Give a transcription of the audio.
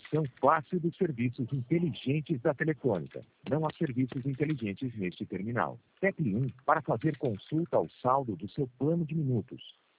utilização fácil dos serviços inteligentes da Telefônica. Não há serviços inteligentes neste terminal. Tecle 1 para fazer consulta ao saldo do seu plano de minutos.